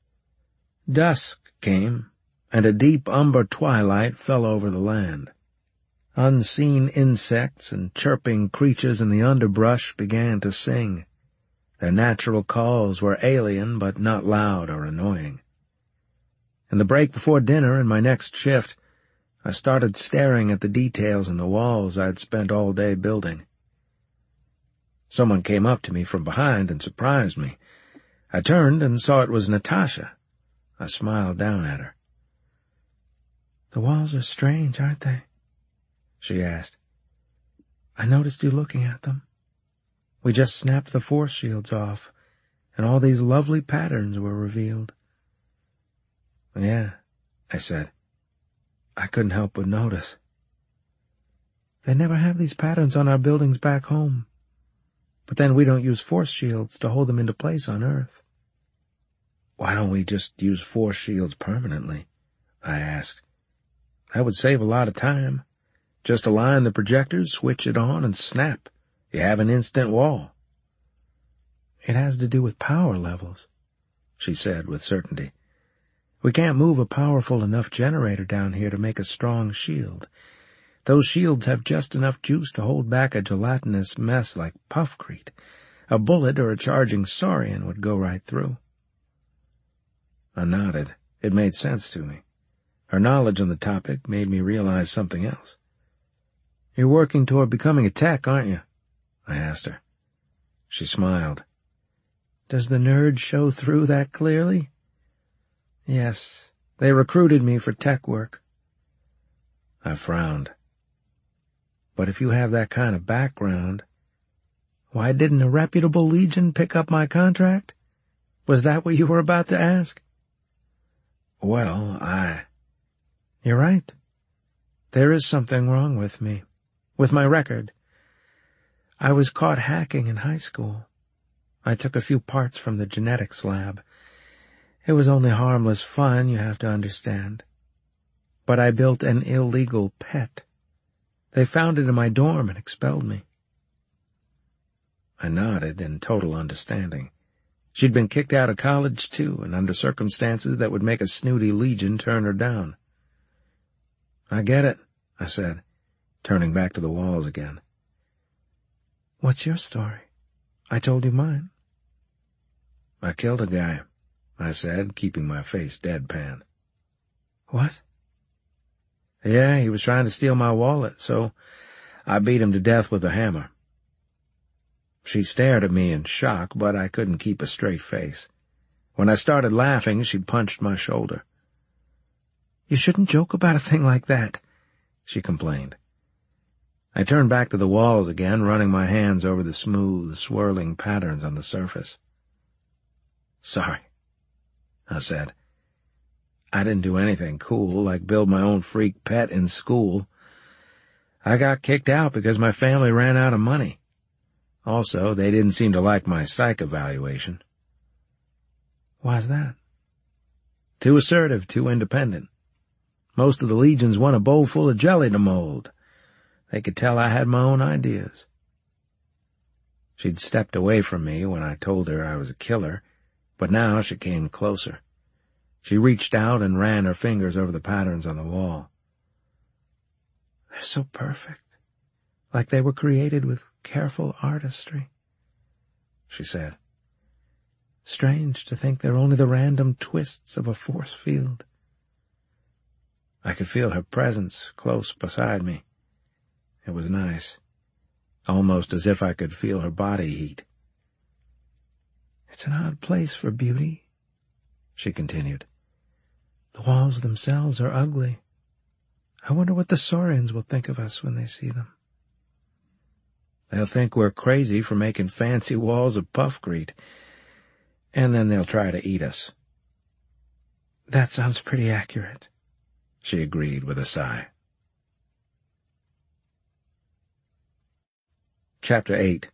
Dusk came, and a deep umber twilight fell over the land. Unseen insects and chirping creatures in the underbrush began to sing. Their natural calls were alien but not loud or annoying. In the break before dinner and my next shift, I started staring at the details in the walls I'd spent all day building. Someone came up to me from behind and surprised me. I turned and saw it was Natasha. I smiled down at her. "The walls are strange, aren't they?" she asked. "I noticed you looking at them. We just snapped the force shields off, and all these lovely patterns were revealed. Yeah, I said. I couldn't help but notice. They never have these patterns on our buildings back home. But then we don't use force shields to hold them into place on Earth. Why don't we just use force shields permanently? I asked. That would save a lot of time. Just align the projectors, switch it on, and snap. You have an instant wall. It has to do with power levels, she said with certainty. We can't move a powerful enough generator down here to make a strong shield. Those shields have just enough juice to hold back a gelatinous mess like puffcrete. A bullet or a charging saurian would go right through. I nodded. It made sense to me. Her knowledge on the topic made me realize something else. You're working toward becoming a tech, aren't you? I asked her. She smiled. Does the nerd show through that clearly? Yes, they recruited me for tech work. I frowned. But if you have that kind of background, why didn't a reputable Legion pick up my contract? Was that what you were about to ask? Well, I... You're right. There is something wrong with me, with my record. I was caught hacking in high school. I took a few parts from the genetics lab. It was only harmless fun, you have to understand. But I built an illegal pet. They found it in my dorm and expelled me. I nodded in total understanding. She'd been kicked out of college, too, and under circumstances that would make a snooty Legion turn her down. I get it, I said, turning back to the walls again. What's your story? I told you mine. I killed a guy, I said, keeping my face deadpan. What? Yeah, he was trying to steal my wallet, so I beat him to death with a hammer. She stared at me in shock, but I couldn't keep a straight face. When I started laughing, she punched my shoulder. You shouldn't joke about a thing like that, she complained. I turned back to the walls again, running my hands over the smooth, swirling patterns on the surface. Sorry, I said. I didn't do anything cool, like build my own freak pet in school. I got kicked out because my family ran out of money. Also, they didn't seem to like my psych evaluation. Why's that? Too assertive, too independent. Most of the Legions want a bowl full of jelly to mold. They could tell I had my own ideas. She'd stepped away from me when I told her I was a killer, but now she came closer. She reached out and ran her fingers over the patterns on the wall. They're so perfect, like they were created with careful artistry, she said. Strange to think they're only the random twists of a force field. I could feel her presence close beside me. It was nice, almost as if I could feel her body heat. It's an odd place for beauty, she continued. The walls themselves are ugly. I wonder what the Saurians will think of us when they see them. They'll think we're crazy for making fancy walls of puffcrete, and then they'll try to eat us. That sounds pretty accurate, she agreed with a sigh. Chapter eight.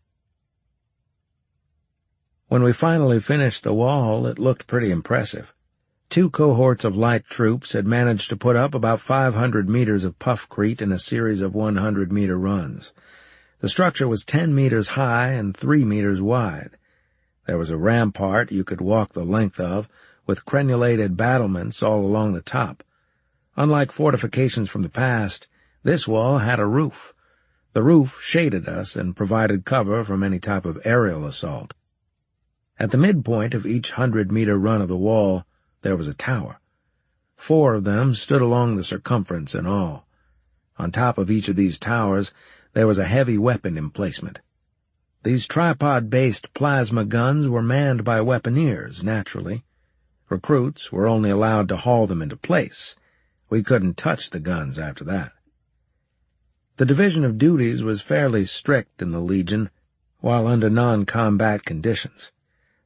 When we finally finished the wall, it looked pretty impressive. Two cohorts of light troops had managed to put up about five hundred meters of puffcrete in a series of one hundred meter runs. The structure was ten meters high and three meters wide. There was a rampart you could walk the length of, with crenulated battlements all along the top. Unlike fortifications from the past, this wall had a roof. The roof shaded us and provided cover from any type of aerial assault. At the midpoint of each hundred-meter run of the wall, there was a tower. Four of them stood along the circumference in all. On top of each of these towers, there was a heavy weapon emplacement. These tripod-based plasma guns were manned by weaponeers, naturally. Recruits were only allowed to haul them into place. We couldn't touch the guns after that. The division of duties was fairly strict in the Legion, while under non-combat conditions.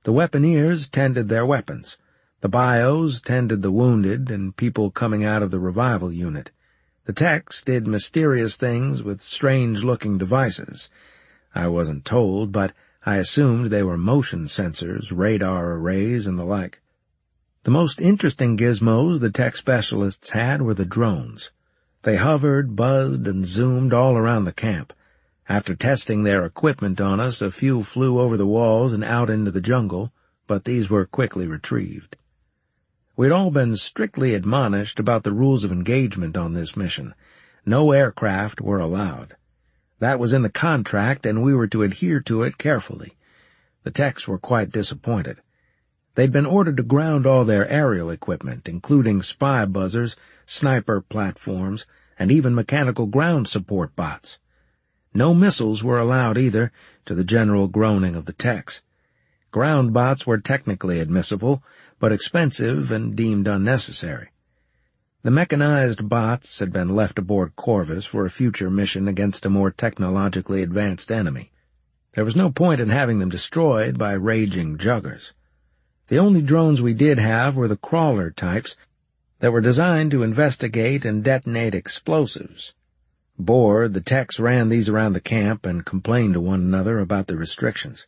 The weaponeers tended their weapons. The bios tended the wounded and people coming out of the revival unit. The techs did mysterious things with strange-looking devices. I wasn't told, but I assumed they were motion sensors, radar arrays, and the like. The most interesting gizmos the tech specialists had were the drones. They hovered, buzzed, and zoomed all around the camp. After testing their equipment on us, a few flew over the walls and out into the jungle, but these were quickly retrieved. We'd all been strictly admonished about the rules of engagement on this mission. No aircraft were allowed. That was in the contract, and we were to adhere to it carefully. The techs were quite disappointed. They'd been ordered to ground all their aerial equipment, including spy buzzers, sniper platforms, and even mechanical ground support bots. No missiles were allowed either, to the general groaning of the techs. Ground bots were technically admissible, but expensive and deemed unnecessary. The mechanized bots had been left aboard Corvus for a future mission against a more technologically advanced enemy. There was no point in having them destroyed by raging juggers. The only drones we did have were the crawler types that were designed to investigate and detonate explosives. Bored, the techs ran these around the camp and complained to one another about the restrictions.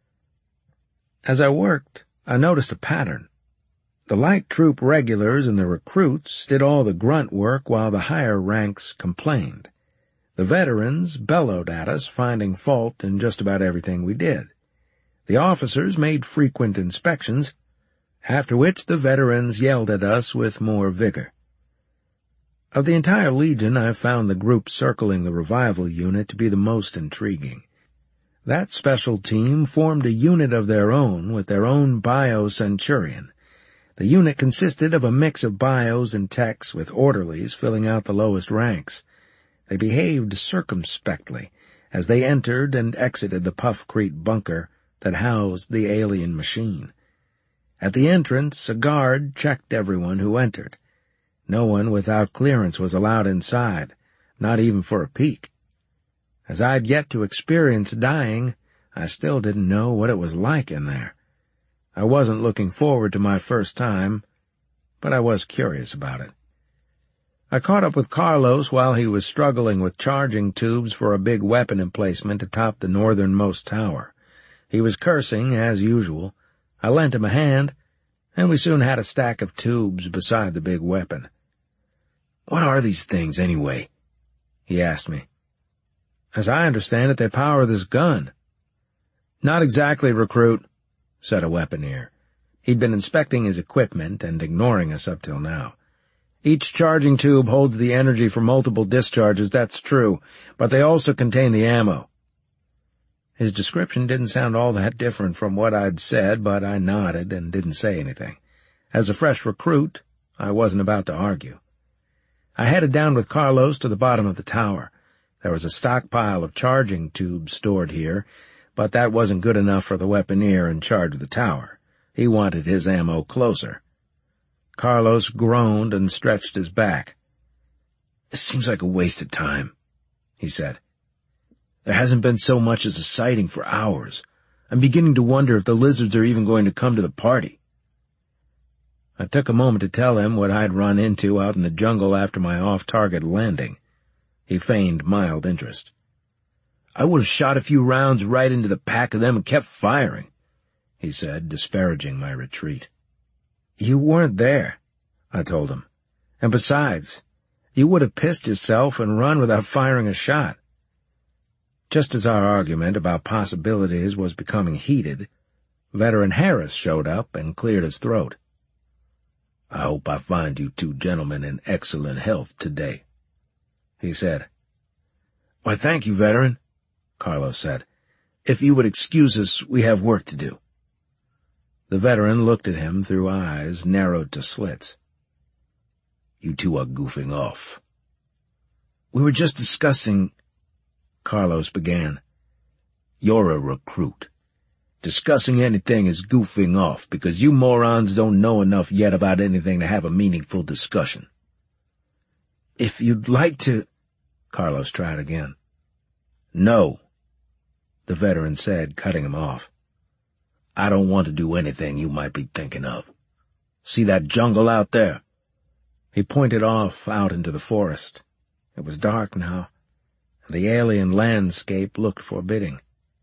As I worked, I noticed a pattern. The light troop regulars and the recruits did all the grunt work while the higher ranks complained. The veterans bellowed at us, finding fault in just about everything we did. The officers made frequent inspections, after which the veterans yelled at us with more vigor. Of the entire Legion, I found the group circling the revival unit to be the most intriguing. That special team formed a unit of their own with their own bio-centurion. The unit consisted of a mix of bios and techs with orderlies filling out the lowest ranks. They behaved circumspectly as they entered and exited the Puffcrete bunker that housed the alien machine. At the entrance, a guard checked everyone who entered. No one without clearance was allowed inside, not even for a peek. As I'd yet to experience dying, I still didn't know what it was like in there. I wasn't looking forward to my first time, but I was curious about it. I caught up with Carlos while he was struggling with charging tubes for a big weapon emplacement atop the northernmost tower. He was cursing, as usual. I lent him a hand, and we soon had a stack of tubes beside the big weapon. "What are these things, anyway?" he asked me. "As I understand it, they power this gun." "Not exactly, recruit," said a weaponeer. He'd been inspecting his equipment and ignoring us up till now. "Each charging tube holds the energy for multiple discharges, that's true, but they also contain the ammo." His description didn't sound all that different from what I'd said, but I nodded and didn't say anything. As a fresh recruit, I wasn't about to argue. I headed down with Carlos to the bottom of the tower. There was a stockpile of charging tubes stored here, but that wasn't good enough for the weaponeer in charge of the tower. He wanted his ammo closer. Carlos groaned and stretched his back. "This seems like a waste of time," he said. "There hasn't been so much as a sighting for hours. I'm beginning to wonder if the lizards are even going to come to the party." I took a moment to tell him what I'd run into out in the jungle after my off-target landing. He feigned mild interest. "I would have shot a few rounds right into the pack of them and kept firing," he said, disparaging my retreat. "You weren't there," I told him. "And besides, you would have pissed yourself and run without firing a shot." Just as our argument about possibilities was becoming heated, Veteran Harris showed up and cleared his throat. "I hope I find you two gentlemen in excellent health today," he said. "Why, thank you, Veteran," Carlos said. "If you would excuse us, we have work to do." The veteran looked at him through eyes narrowed to slits. "You two are goofing off." "We were just discussing—" Carlos began. "You're a recruit. Discussing anything is goofing off because you morons don't know enough yet about anything to have a meaningful discussion." "If you'd like to—" Carlos tried again. "No," the veteran said, cutting him off. I don't want to do anything you might be thinking of. See that jungle out there?" He pointed off out into the forest. It was dark now, and the alien landscape looked forbidding.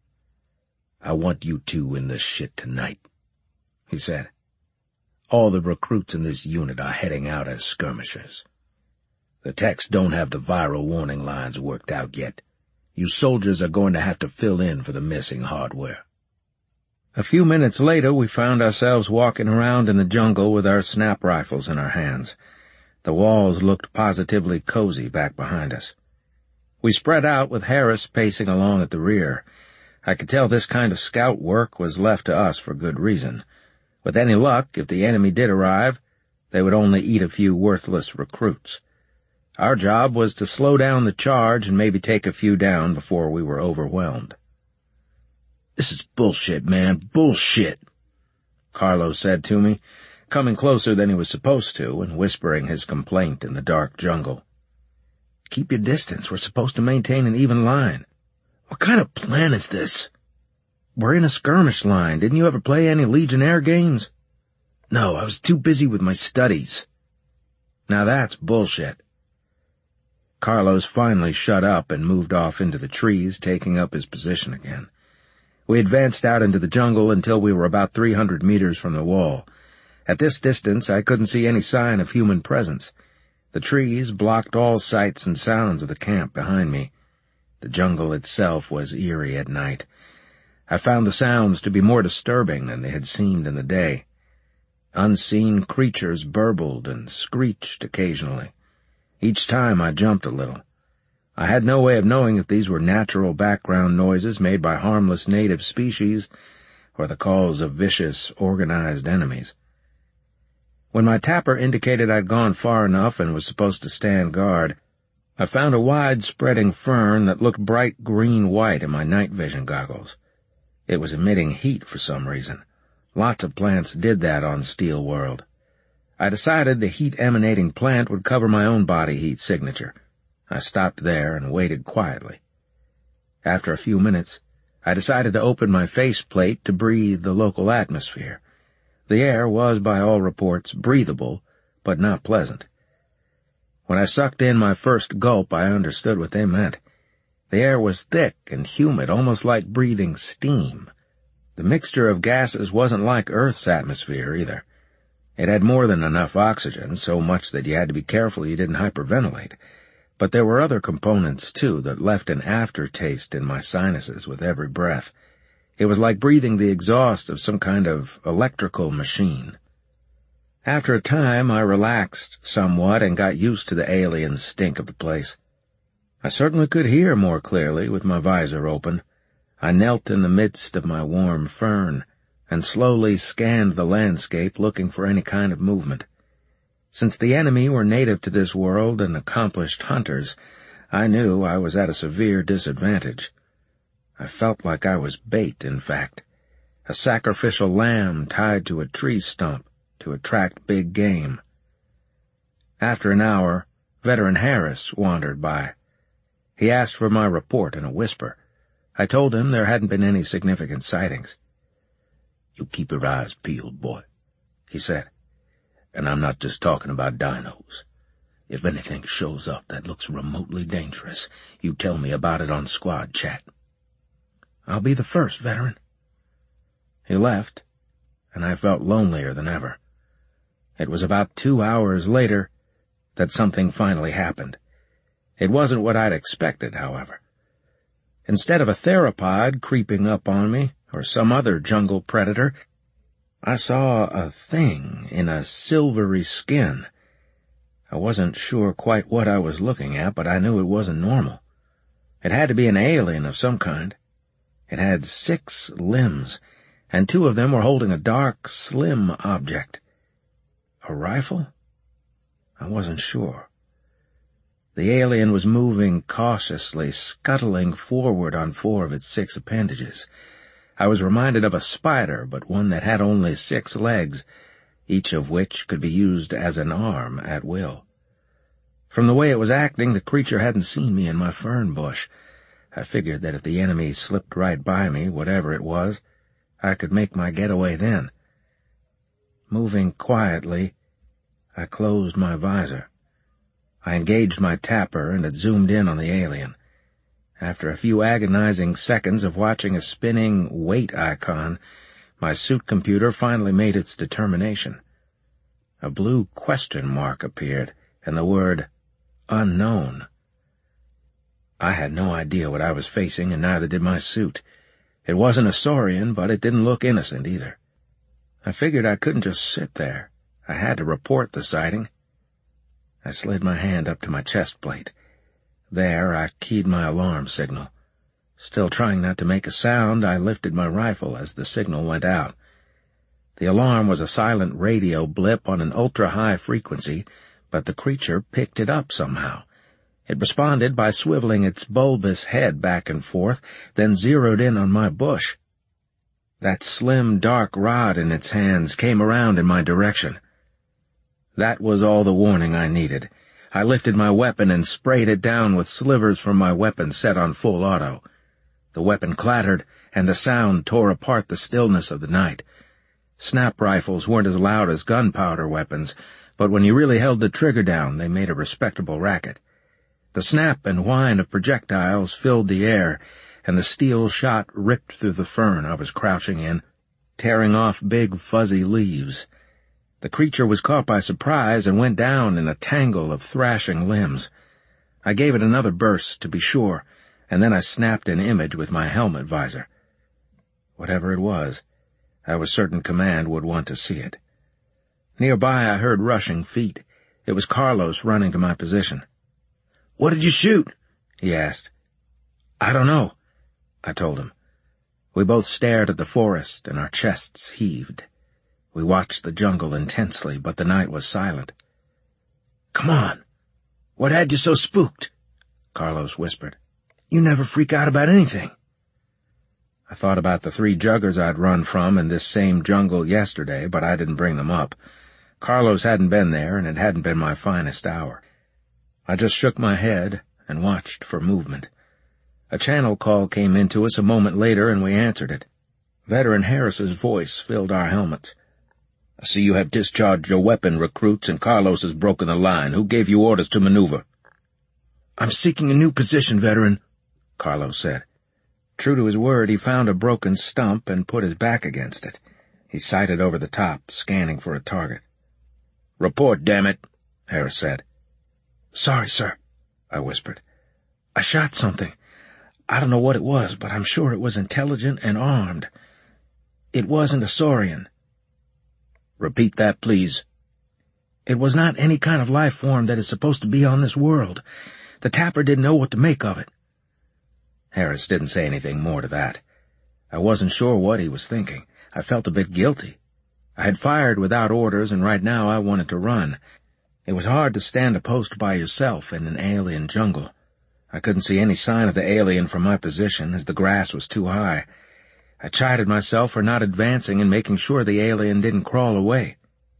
"I want you two in this shit tonight," he said. "All the recruits in this unit are heading out as skirmishers. The techs don't have the viral warning lines worked out yet. You soldiers are going to have to fill in for the missing hardware." A few minutes later, we found ourselves walking around in the jungle with our snap rifles in our hands. The walls looked positively cozy back behind us. We spread out with Harris pacing along at the rear. I could tell this kind of scout work was left to us for good reason. With any luck, if the enemy did arrive, they would only eat a few worthless recruits. Our job was to slow down the charge and maybe take a few down before we were overwhelmed. "This is bullshit, man, bullshit," Carlos said to me, coming closer than he was supposed to and whispering his complaint in the dark jungle. "Keep your distance. We're supposed to maintain an even line." "What kind of plan is this?" "We're in a skirmish line. Didn't you ever play any Legionnaire games?" "No, I was too busy with my studies." "Now that's bullshit." Carlos finally shut up and moved off into the trees, taking up his position again. We advanced out into the jungle until we were about three hundred meters from the wall. At this distance, I couldn't see any sign of human presence. The trees blocked all sights and sounds of the camp behind me. The jungle itself was eerie at night. I found the sounds to be more disturbing than they had seemed in the day. Unseen creatures burbled and screeched occasionally. Each time I jumped a little. I had no way of knowing if these were natural background noises made by harmless native species or the calls of vicious, organized enemies. When my tapper indicated I'd gone far enough and was supposed to stand guard, I found a wide-spreading fern that looked bright green-white in my night vision goggles. It was emitting heat for some reason. Lots of plants did that on Steel World. I decided the heat-emanating plant would cover my own body heat signature. I stopped there and waited quietly. After a few minutes, I decided to open my faceplate to breathe the local atmosphere. The air was, by all reports, breathable, but not pleasant. When I sucked in my first gulp, I understood what they meant. The air was thick and humid, almost like breathing steam. The mixture of gases wasn't like Earth's atmosphere, either. It had more than enough oxygen, so much that you had to be careful you didn't hyperventilate. But there were other components, too, that left an aftertaste in my sinuses with every breath. It was like breathing the exhaust of some kind of electrical machine. After a time, I relaxed somewhat and got used to the alien stink of the place. I certainly could hear more clearly with my visor open. I knelt in the midst of my warm fern and slowly scanned the landscape looking for any kind of movement. Since the enemy were native to this world and accomplished hunters, I knew I was at a severe disadvantage. I felt like I was bait, in fact, a sacrificial lamb tied to a tree stump to attract big game. After an hour, Veteran Harris wandered by. He asked for my report in a whisper. I told him there hadn't been any significant sightings. "You keep your eyes peeled, boy," he said. "And I'm not just talking about dinos. If anything shows up that looks remotely dangerous, you tell me about it on squad chat." "I'll be the first, Veteran." He left, and I felt lonelier than ever. It was about two hours later that something finally happened. It wasn't what I'd expected, however. Instead of a theropod creeping up on me, or some other jungle predator, I saw a thing in a silvery skin. I wasn't sure quite what I was looking at, but I knew it wasn't normal. It had to be an alien of some kind. It had six limbs, and two of them were holding a dark, slim object. A rifle? I wasn't sure. The alien was moving cautiously, scuttling forward on four of its six appendages. I was reminded of a spider, but one that had only six legs, each of which could be used as an arm at will. From the way it was acting, the creature hadn't seen me in my fern bush. I figured that if the enemy slipped right by me, whatever it was, I could make my getaway then. Moving quietly, I closed my visor. I engaged my tapper and had zoomed in on the alien. After a few agonizing seconds of watching a spinning wait icon, my suit computer finally made its determination. A blue question mark appeared, and the word unknown. I had no idea what I was facing, and neither did my suit. It wasn't a Saurian, but it didn't look innocent either. I figured I couldn't just sit there. I had to report the sighting. I slid my hand up to my chest plate. There, I keyed my alarm signal. Still trying not to make a sound, I lifted my rifle as the signal went out. The alarm was a silent radio blip on an ultra-high frequency, but the creature picked it up somehow. It responded by swiveling its bulbous head back and forth, then zeroed in on my bush. That slim, dark rod in its hands came around in my direction. That was all the warning I needed. I lifted my weapon and sprayed it down with slivers from my weapon set on full auto. The weapon clattered, and the sound tore apart the stillness of the night. Snap rifles weren't as loud as gunpowder weapons, but when you really held the trigger down, they made a respectable racket. The snap and whine of projectiles filled the air, and the steel shot ripped through the fern I was crouching in, tearing off big fuzzy leaves. The creature was caught by surprise and went down in a tangle of thrashing limbs. I gave it another burst to be sure, and then I snapped an image with my helmet visor. Whatever it was, I was certain Command would want to see it. Nearby I heard rushing feet. It was Carlos running to my position. "What did you shoot?" he asked. "I don't know," I told him. We both stared at the forest, and our chests heaved. We watched the jungle intensely, but the night was silent. "Come on. What had you so spooked?" Carlos whispered. "You never freak out about anything." I thought about the three juggers I'd run from in this same jungle yesterday, but I didn't bring them up. Carlos hadn't been there, and it hadn't been my finest hour. I just shook my head and watched for movement. A channel call came into us a moment later, and we answered it. Veteran Harris's voice filled our helmets. "I see you have discharged your weapon, recruits, and Carlos has broken the line. Who gave you orders to maneuver?" "I'm seeking a new position, Veteran," Carlos said. True to his word, he found a broken stump and put his back against it. He sighted over the top, scanning for a target. "Report, damn it," Harris said. "Sorry, sir," I whispered. "I shot something. I don't know what it was, but I'm sure it was intelligent and armed. It wasn't a Saurian." "Repeat that, please." "It was not any kind of life form that is supposed to be on this world. The tapper didn't know what to make of it." Harris didn't say anything more to that. I wasn't sure what he was thinking. I felt a bit guilty. I had fired without orders, and right now I wanted to run. It was hard to stand a post by yourself in an alien jungle. I couldn't see any sign of the alien from my position, as the grass was too high. I chided myself for not advancing and making sure the alien didn't crawl away.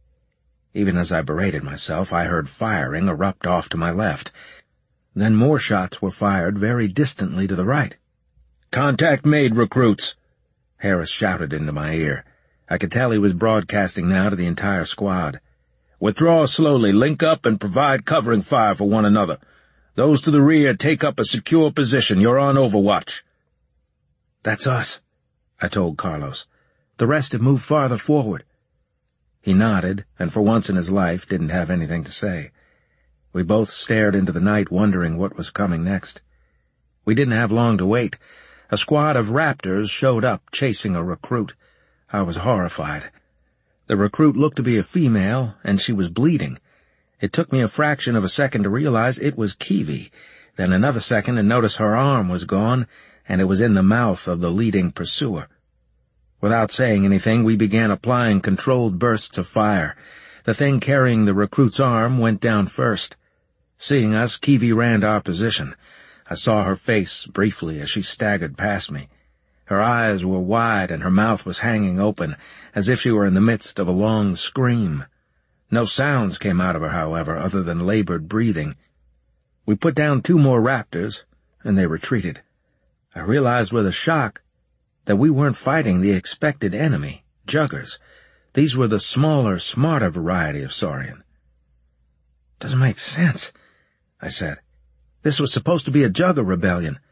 Even as I berated myself, I heard firing erupt off to my left. Then more shots were fired very distantly to the right. "Contact made, recruits," Harris shouted into my ear. I could tell he was broadcasting now to the entire squad. "Withdraw slowly, link up, and provide covering fire for one another. Those to the rear take up a secure position. You're on overwatch." "That's us," I told Carlos. "The rest have moved farther forward." He nodded, and for once in his life didn't have anything to say. We both stared into the night, wondering what was coming next. We didn't have long to wait. A squad of raptors showed up, chasing a recruit. I was horrified. The recruit looked to be a female, and she was bleeding. It took me a fraction of a second to realize it was Kiwi, then another second to notice her arm was gone, and it was in the mouth of the leading pursuer. Without saying anything, we began applying controlled bursts of fire. The thing carrying the recruit's arm went down first. Seeing us, Kiwi ran to our position. I saw her face briefly as she staggered past me. Her eyes were wide and her mouth was hanging open, as if she were in the midst of a long scream. No sounds came out of her, however, other than labored breathing. We put down two more raptors, and they retreated. I realized with a shock that we weren't fighting the expected enemy, Juggers. These were the smaller, smarter variety of Saurian. "Doesn't make sense," I said. "This was supposed to be a Jugger rebellion.